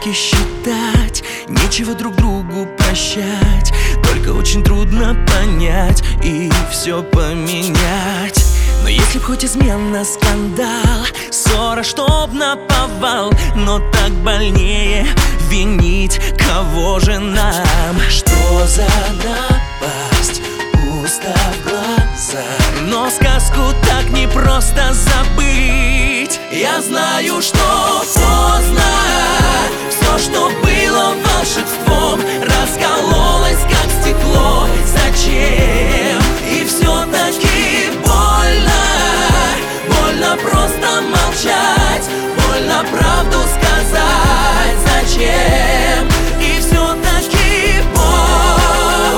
руки считать, нечего друг другу прощать. Только очень трудно понять и все поменять. Но если б хоть измена, скандал, ссора, чтоб наповал, но так больнее винить кого же нам. Что за напасть, пусто в глазах, но сказку так непросто забыть. Я знаю, что поздно, все, что было волшебством, раскололось, как стекло. Зачем? И все-таки больно, больно просто молчать, больно правду сказать. Зачем? И все-таки больно,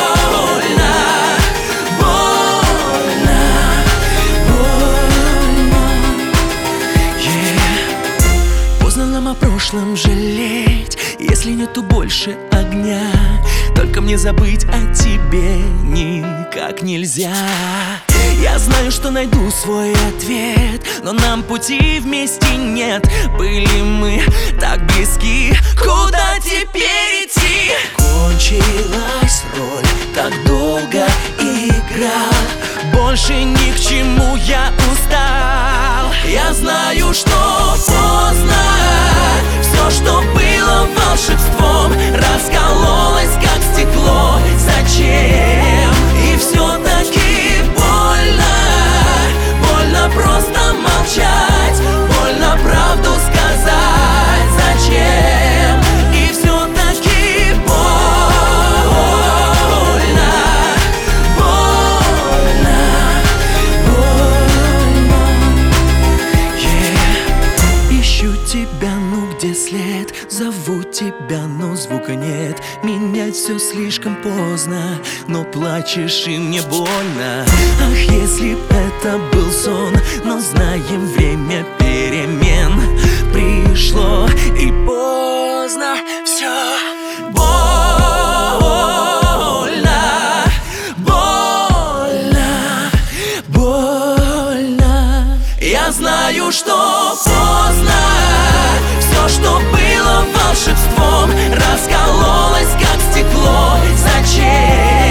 больно, больно, yeah. Поздно нам о прошлом жалеть, если нету больше огня. Только мне забыть о тебе никак нельзя. Я знаю, что найду свой ответ, но нам пути вместе нет. Были мы так близки, куда теперь идти? Кончилась роль, так долго играл, больше ни к чему я устал. Я знаю, что поздно, все, что было волшебством, раскололось, как стекло. Зачем? И все-таки больно, больно просто молчать, больно правду сказать. Зачем? И все-таки больно, больно, больно, yeah. Ищу тебя, ну где след? Зову тебя, но звука нет. Менять все слишком поздно, но плачешь и мне больно. Ах, если б это был сон, но знаем, время перемен пришло и поздно. Все больно, больно, больно. Я знаю, что поздно, все, что было волшебством, раскололось, как стекло. Зачем?